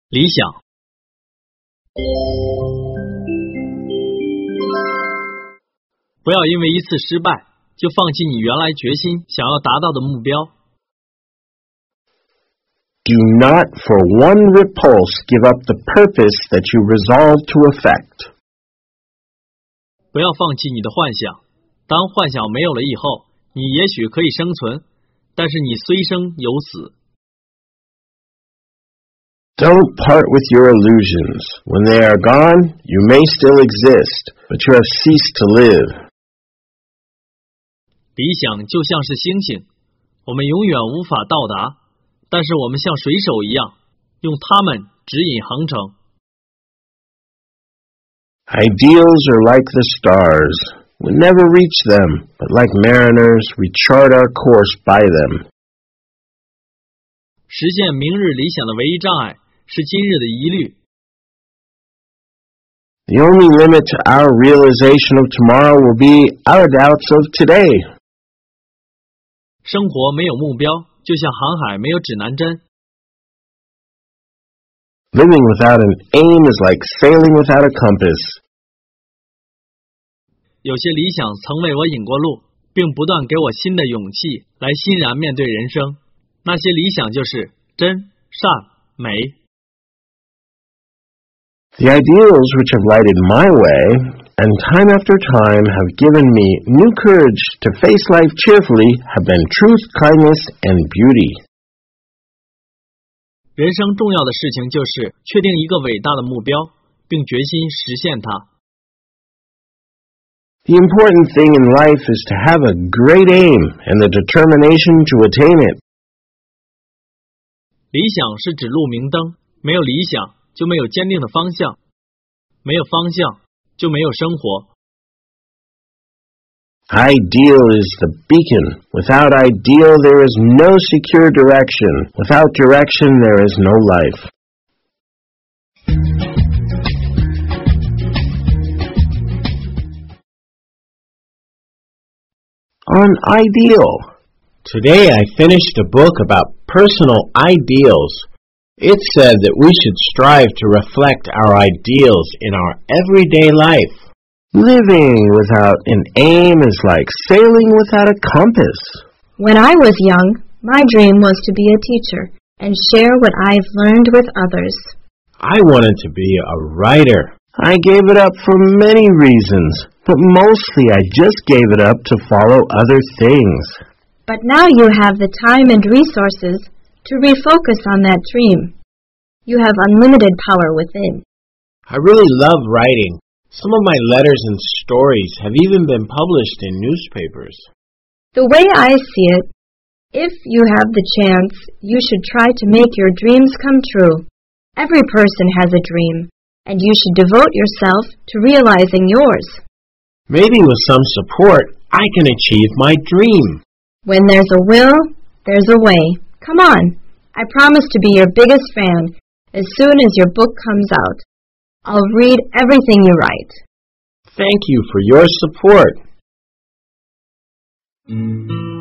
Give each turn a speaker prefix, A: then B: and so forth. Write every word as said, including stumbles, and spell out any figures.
A: 理想。不要因为一次失败就放弃你原来决心想要达到的目标。
B: Do not for one repulse give up the purpose that you resolve to effect.
A: 不要放弃你的幻想，当幻想没有了以后，你也许可以生存，但是你虽生犹死。
B: Don't part with your illusions. When they are gone, you may still exist, but you have ceased to live.
A: 理想就像是星星，我们永远无法到达，但是我们像水手一样，用它们指引航程。
B: Ideals are like the stars. We never reach them, but like mariners, we chart our course by them.
A: 实现明日理想的唯一障碍是今日的疑虑。
B: The only limit to our realization of tomorrow will be our doubts of today.
A: 生活没有目标，就像航海没有指南针。
B: Living without an aim is like sailing without a compass.
A: 有些理想曾为我引过路，并不断给我新的勇气来欣然面对人生。那些理想就是真、善、美。
B: The ideals which have lighted my way, and time after time have given me new courage to face life cheerfully, have been truth, kindness, and beauty.
A: 人生重要的事情就是确定一个伟大的目标，并决心实现它。
B: The important thing in life is to have a great aim and the determination to attain it.
A: 理想是指路明灯，没有理想就没有坚定的方向，没有方向就没有生活。
B: Ideal is the beacon. Without ideal, there is no secure direction. Without direction, there is no life. On ideal.
C: Today I finished a book about personal ideals. It said that we should strive to reflect our ideals in our everyday life.
B: Living without an aim is like sailing without a compass.
D: When I was young, my dream was to be a teacher and share what I've learned with others.
C: I wanted to be a writer.
B: I gave it up for many reasons, but mostly I just gave it up to follow other things.
D: But now you have the time and resources to refocus on that dream. You have unlimited power within.
C: I really love writing. Some of my letters and stories have even been published in newspapers.
D: The way I see it, if you have the chance, you should try to make your dreams come true. Every person has a dream, and you should devote yourself to realizing yours.
C: Maybe with some support, I can achieve my dream.
D: When there's a will, there's a way. Come on, I promise to be your biggest fan as soon as your book comes out. I'll read everything you write.
C: Thank you for your support.